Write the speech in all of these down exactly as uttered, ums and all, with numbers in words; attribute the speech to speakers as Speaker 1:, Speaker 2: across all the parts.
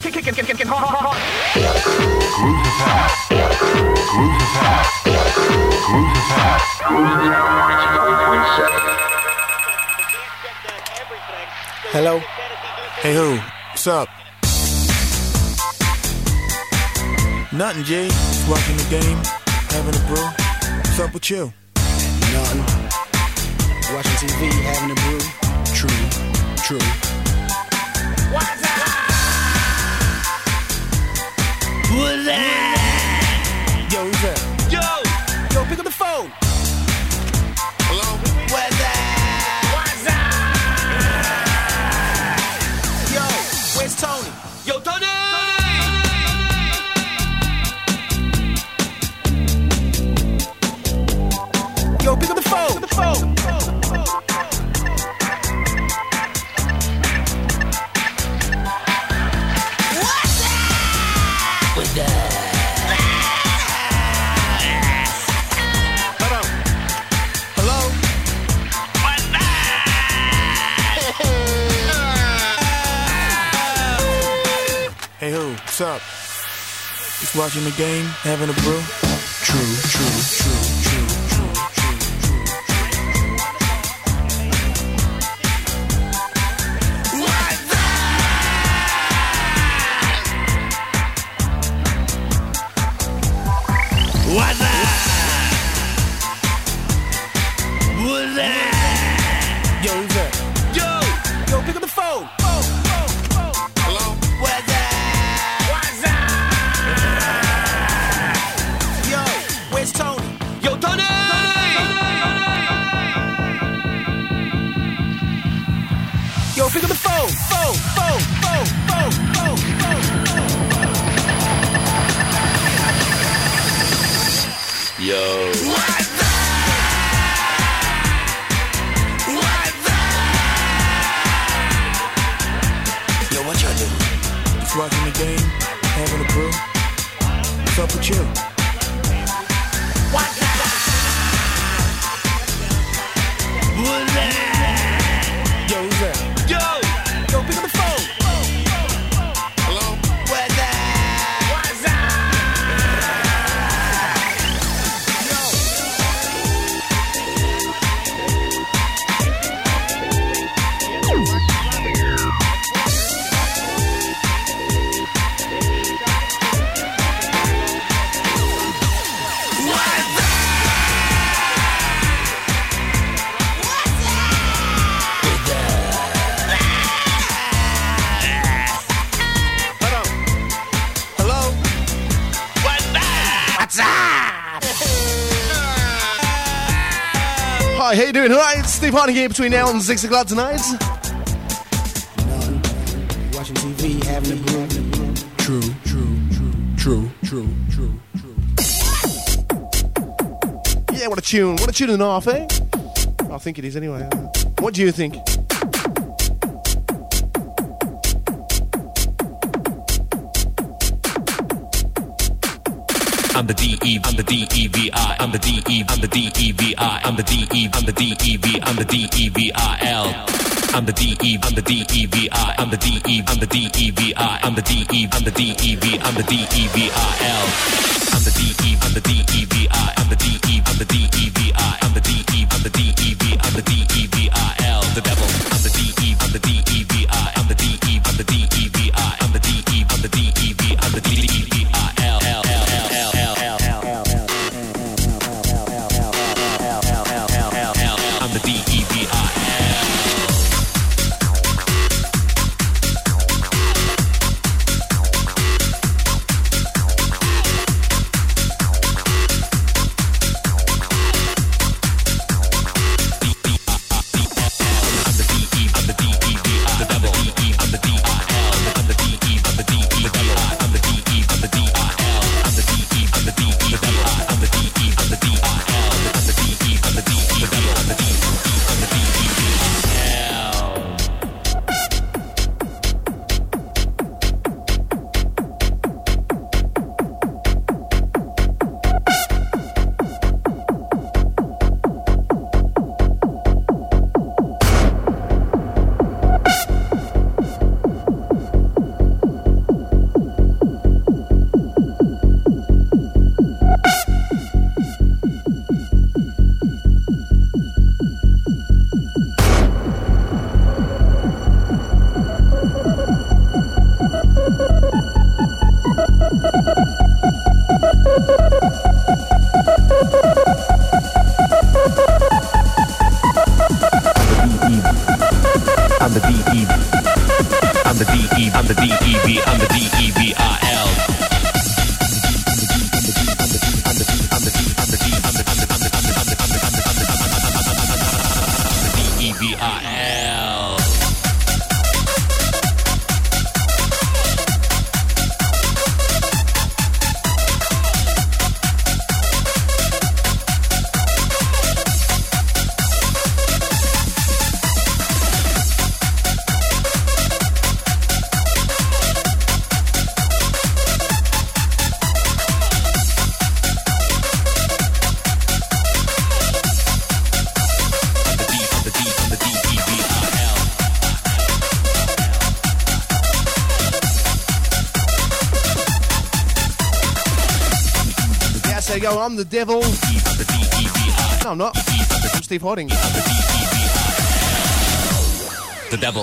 Speaker 1: kicking, kicking, kicking hard, hard, hard.
Speaker 2: Cruise attack. Cruise attack. Cruise attack. Cruise attack. ninety-five point seven.
Speaker 3: Hello? Hey, who? What's up? Nothing, G. Just watching the game, having a brew. What's up with you?
Speaker 4: Nothing. Watching T V, having a brew.
Speaker 3: True, true.
Speaker 1: What's up?
Speaker 4: What's that?
Speaker 3: Yo, who's that?
Speaker 1: Yo!
Speaker 3: Yo, pick up the phone.
Speaker 4: Hello? What's that?
Speaker 1: What's up?
Speaker 3: Yo, where's Tony?
Speaker 1: Yo, Tony!
Speaker 3: Yo, pick up the phone. Pick up the phone.
Speaker 4: What's that?
Speaker 3: Hold on. Hello? Hey, who? What's up? Just watching the game, having a brew. True, true, true, true, true, true, true.
Speaker 4: What's that? What's that? What's that?
Speaker 3: Yo, who's that?
Speaker 1: Yo!
Speaker 3: Yo, pick up the phone. Phone, phone, phone.
Speaker 4: Hello? What's that?
Speaker 1: What's up?
Speaker 3: Yo, where's Tony?
Speaker 1: Yo, Tony!
Speaker 3: Yo, pick up the phone. Phone, phone, phone, phone, phone, phone.
Speaker 1: Yo.
Speaker 4: What's that? What's that? Yo, what y'all doing?
Speaker 3: Just watching the game, having a brew. What's up with you?
Speaker 4: What's that? What's that?
Speaker 3: Yo, who's that?
Speaker 1: Yo!
Speaker 3: Yo, pick up the phone.
Speaker 4: Hello? What's that?
Speaker 1: What's up?
Speaker 3: Hold on. Hello?
Speaker 1: What's up?
Speaker 5: Hi, how you doing? All right, it's Steve Hardy here between now and six o'clock tonight.
Speaker 4: Nothing. Watching T V, having a brew.
Speaker 3: True, true, true, true, true, true, true.
Speaker 5: Yeah, what a tune. What a tune and a half, eh? I think it is anyway. What do you think?
Speaker 6: I'm the D E, I'm the D E V I, I'm the D E, I'm the D E V I, I'm the D E, I'm the D E V, I'm the D E V I L. I'm the D E, I'm the D E V I, I'm the D E, I'm the D E V I, I'm the D E, I'm the D E V, I'm the D E V I L. I'm the D E, I'm the D E V I, I'm the D E, I'm the D E V I, I'm the D E, I'm the D E V, I'm the D E V I L. The devil. I'm the D E, I'm the D E V I, I'm the D E, I'm the D E V I, I'm the D E, I'm the D E V, I'm the D E V I L. L L L L L L L L I'm the D E V I L. I'm the I'm the D E V I L. I'm the D, I'm the D, I'm the D, I'm the, I'm the, I'm the, I'm the, I'm the, I'm the, I'm the, I'm the D E V I L.
Speaker 5: There you go, I'm the devil. No, I'm not. I'm Steve Harding.
Speaker 6: The devil.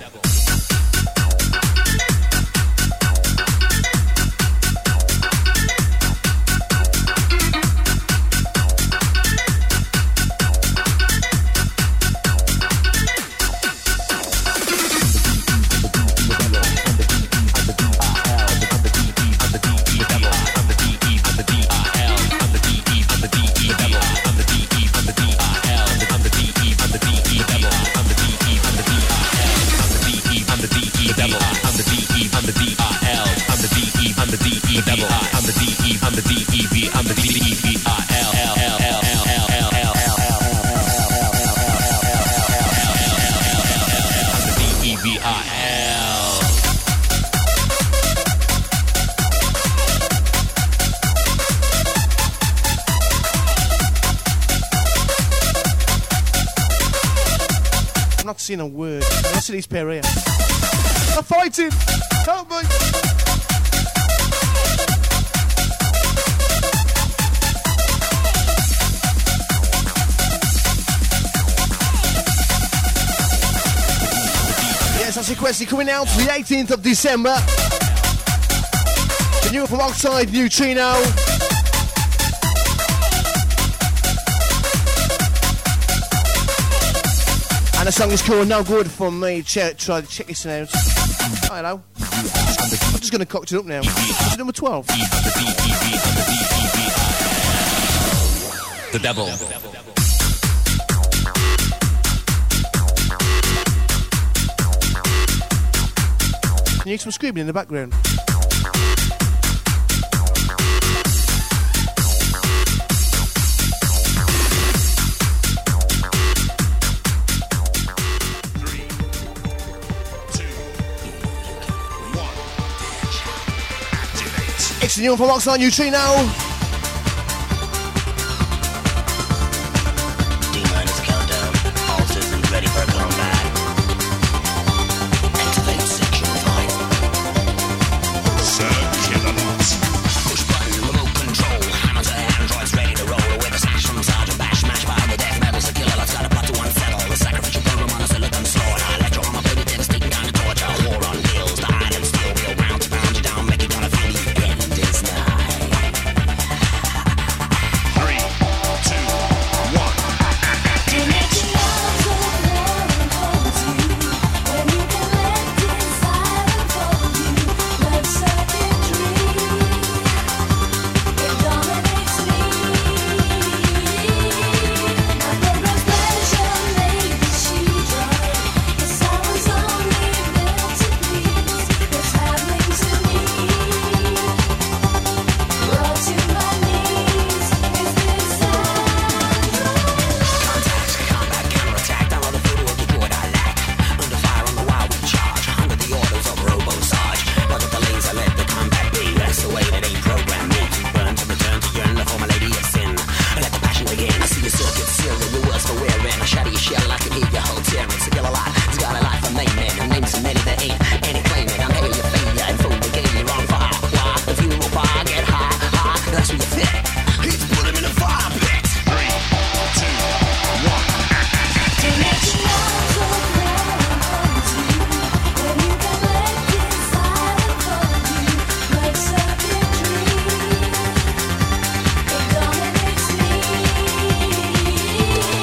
Speaker 5: In a word. Listen to these pair here. I'm fighting! Help me! Yes, that's Sequesti coming out the eighteenth of December. The new from Oxide Neutrino. And the song is called No Good For Me. Check, try to check this out. Oh, hello. I'm just going to cock it up now. It's number twelve.
Speaker 6: The devil.
Speaker 5: Can you hear some screaming in the background? It's the new one from Oxide Neutrino.
Speaker 7: D-minus countdown. All systems ready for combat. Activate section five. Surge in the box. Push button, remote control. Hammer to androids ready to roll. With a slash from Sergeant Bash. Smash by the death metals. The killer love's got a plot to unsettle. The sacrificial program on a silicon slaughter. Electro armor, baby, devastating kind of torture. War on wheels. The iron steel wheel round to pound you down. Make you gonna feel the end is nigh.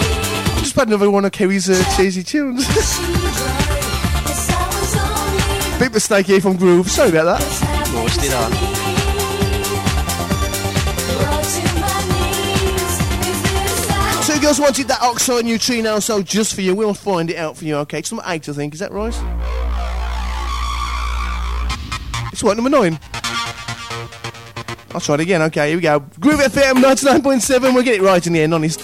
Speaker 5: Another one of Kerry's uh, cheesy tunes. Big mistake here from Groove. Sorry about that.
Speaker 8: Forced it on.
Speaker 5: Two girls wanted that Oxide Neutrino, so just for you, we'll find it out for you, okay? It's number eight, I think. Is that right? It's what, number nine? I'll try it again, okay, here we go. Groove F M ninety-nine point seven, we'll get it right in the end, honest.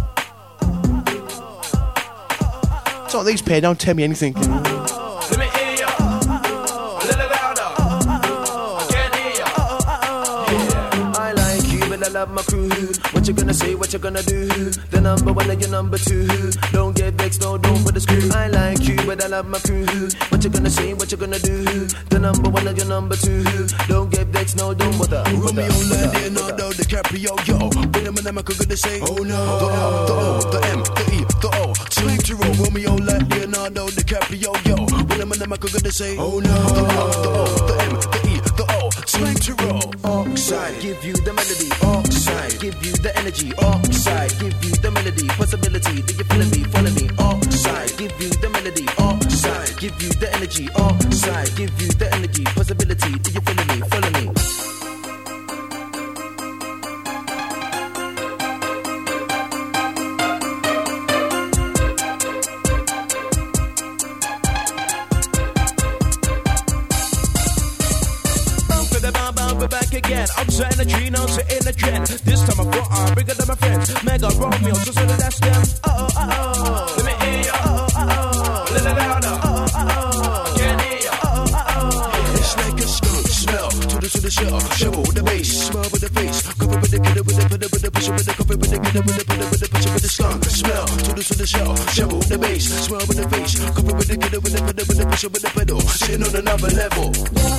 Speaker 5: It's like these pair don't tell me anything.
Speaker 1: Let me hear ya. A little louder. I can't hear ya.
Speaker 9: I like you, but I love my crew. What you gonna say, what you gonna do? The number one and your number two. Don't get vexed, no, don't put the screw. I like you, but I love my crew. What you gonna say, what you gonna do? The number one and your number two. Don't get vexed, no, don't bother.
Speaker 10: Romeo, Leonardo, DiCaprio, yo. When I'm in America, gonna say, oh no. The O, the O, the M, the E, the O. Swing to roll. Romeo, Leonardo, DiCaprio, yo. When I'm in America, gonna say, oh no. The O, the O, the M, the E, the O. Swing to roll.
Speaker 9: Oxide, give you the melody. Oxide, give you the energy. Oxide, give you the melody. Possibility, do you feel me? Follow me. Oxide, give you the melody. Oxide, give you the energy. Oxide, give you the energy. Possibility, do you feel me? Follow me.
Speaker 11: We're back again. Outside the tree, now in the trend. This time I brought on bigger than my friends. Mega Romeo, so so that's them. Uh oh, uh oh.
Speaker 1: Let me hear ya. Uh oh, uh oh. A little louder. Uh oh, uh oh. I can't hear ya. Uh oh, uh oh.
Speaker 10: It's like a skunk smell. To the to the shell. Shovel the bass. Smile with the face. Cover with the kidder with the put with the push with the cover with the kidder with the put with the push with the skunk smell. To the to the shell. Shovel the bass. Smile with the face. Cover with the kidder with the put with the push with the pedal. Sitting on another level.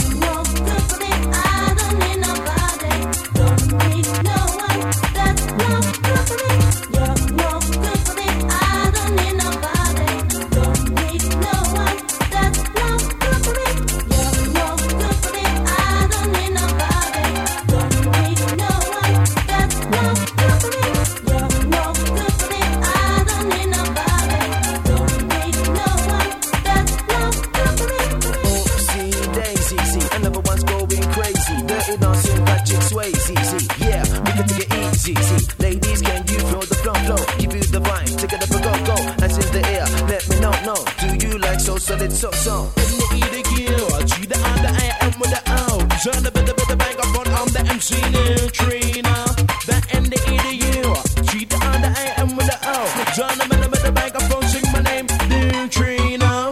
Speaker 9: Ladies, can you feel the flow, flow? Give you the vibe, take it up and go, go. Hands in the air, let me know, know. Do you like so solid, so, so?
Speaker 11: In the E, the kill, G, the I, the I, M with the O. Turn the bit, the bit, the bang, I'm on, I'm the M C Neutrino. The N, the E, the U, G, the I, the I, M with the O. Turn the bit, the bit, the bang, I'm on, sing my name, Neutrino.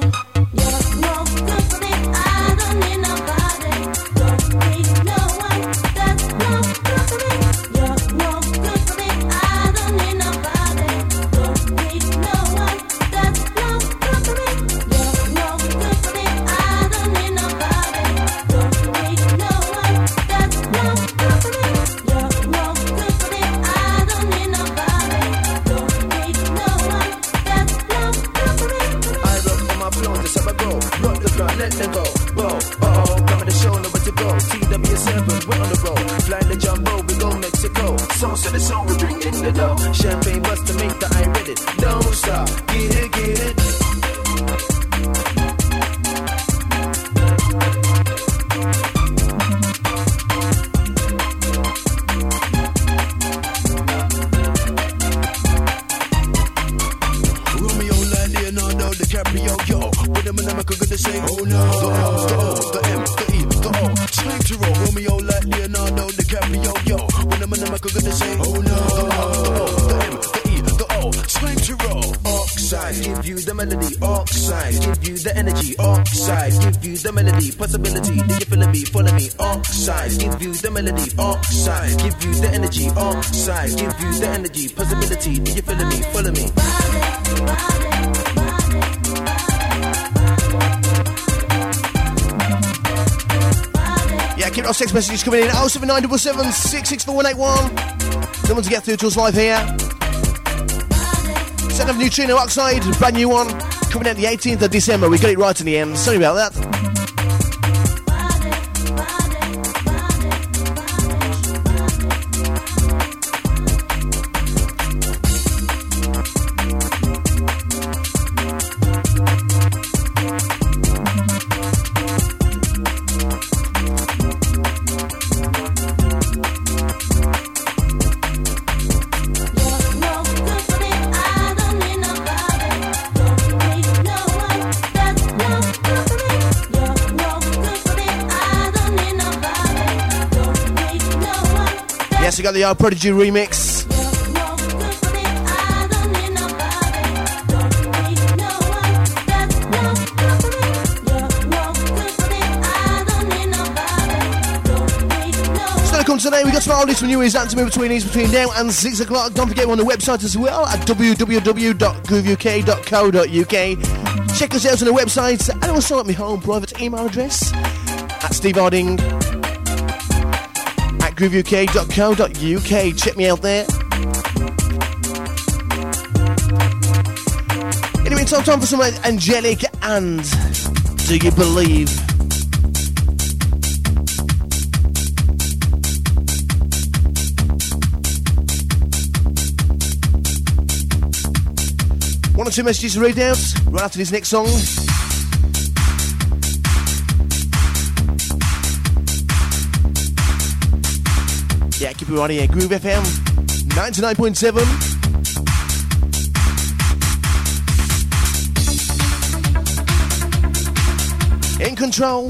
Speaker 9: Let them go, whoa, uh-oh, coming to show, nowhere to go. T W seven, we're on the road. Fly the jumbo, we go Mexico. Sauce to the song, we're drinking the dough. Champagne bust to make the I read it. Don't stop, get it, get it.
Speaker 10: Romeo, Leonardo, DiCaprio, yo. With them and I'm gonna say, oh no. The O, the O, the M, the E, the O. Swing to roll. Romeo, Leonardo, DiCaprio, yo. With them and I'm gonna say, oh no. The O, the O, the M, the E, the O. Swing to roll.
Speaker 9: Oxide, give you the melody. Oxide, give you the energy. Oxide, give you the melody. Possibility, do you feel me? Follow me. Oxide, give you the melody. Oxide, give you the energy. Oxide, give you the energy. Possibility, do you feel me? Follow me.
Speaker 5: Yeah, keep our text messages coming in. oh seven nine seven seven, six six four one eight one. No one to get through to us live here. Set of Neutrino Oxide, brand new one. Coming out the eighteenth of December. We got it right in the end. Sorry about that. also got the old Prodigy remix. Come today, we got some oldies from New Year's Anthem in between these between now and six o'clock. Don't forget we're on the website as well at w w w dot groove u k dot co dot u k. Check us out on the website and also at my home private email address at Steve Harding at groove u k dot co dot u k. Check me out there. In the meantime, time for some Angelic and Do You Believe? One or two messages to read out right after this next song. Yeah, keep it right here. Groove F M ninety-nine point seven. In control.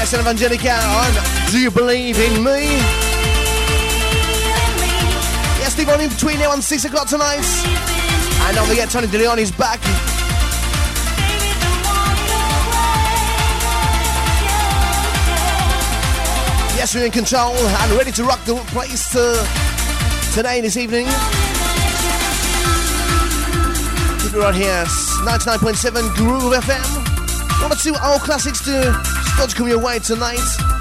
Speaker 5: Yes, and Evangelica on Do You Believe in Me? Yes, Steve on in between now and six o'clock tonight. And don't forget, Tony DeLeon's back. Yes, we're in control and ready to rock the place uh, today, this evening. Keep it right here, ninety-nine point seven Groove F M. One or two old classics to start to come your way tonight.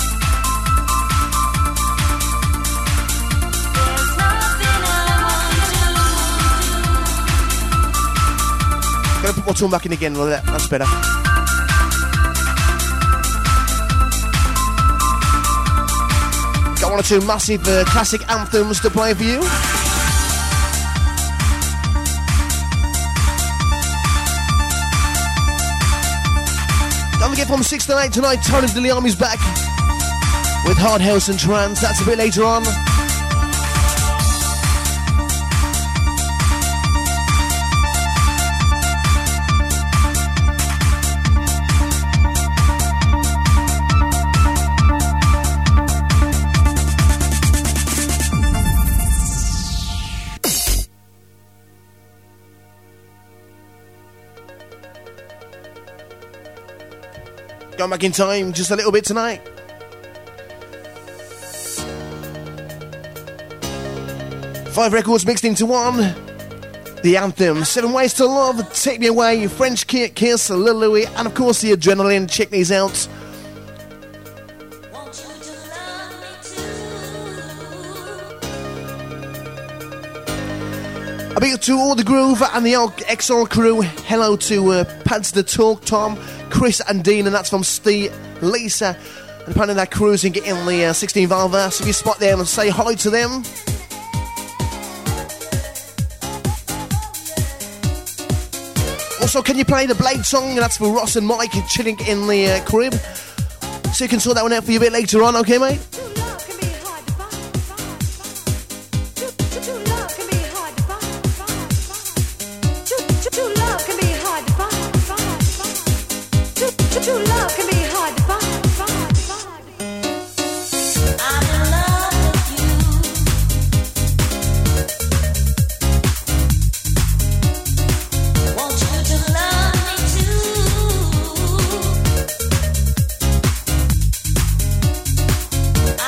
Speaker 5: Gonna put my tune back in again, well, that's better. Got one or two massive uh, classic anthems to play for you. Don't forget, from six to eight tonight, Tony DeLeon's back with Hard House and Trance. That's a bit later on. Going back in time just a little bit tonight. Five records mixed into one. The anthem, Seven Ways to Love, Take Me Away, French Kiss, Lil Louis, and of course the Adrenaline. Check these out. A big to all the Groove and the X R crew. Hello to uh, Pads the Talk, Tom, Chris and Dean, and that's from Steve, Lisa, and apparently they're cruising in the uh, sixteen Valva. So if you spot them and say hello to them. Also, can you play the Blade song? That's for Ross and Mike chilling in the uh, crib. So you can sort that one out for you a bit later on, okay, mate?
Speaker 8: I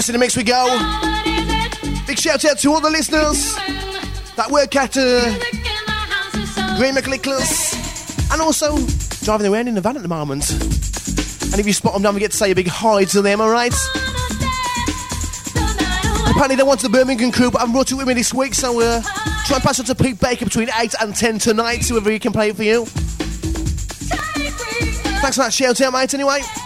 Speaker 5: Yes, in the mix we go. Big shout out to all the listeners that work at uh, Green McLicklas and also driving around in the van at the moment. And if you spot them, don't forget to say a big hi to them, alright? Apparently they wanted the Birmingham crew, but I've brought it with me this week, so uh, try and pass it to Pete Baker between eight and ten tonight, whoever he can play it for you. Thanks for that shout out, mate, anyway.